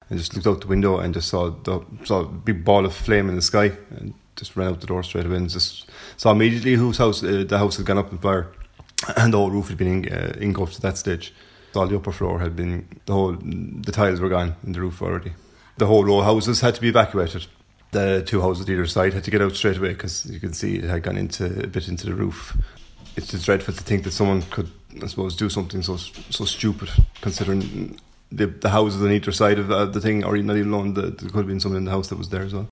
and just looked out the window and just saw a big ball of flame in the sky, and just ran out the door straight away and just saw immediately whose house, the house had gone up in fire, and the whole roof had been engulfed at that stage. All the upper floor had been, the tiles were gone in the roof already. The whole row of houses had to be evacuated. The two houses either side had to get out straight away because you could see it had gone a bit into the roof. It's just dreadful to think that someone could, I suppose, do something so stupid, considering the houses on either side of the thing, or not even alone, there could have been someone in the house that was there as well.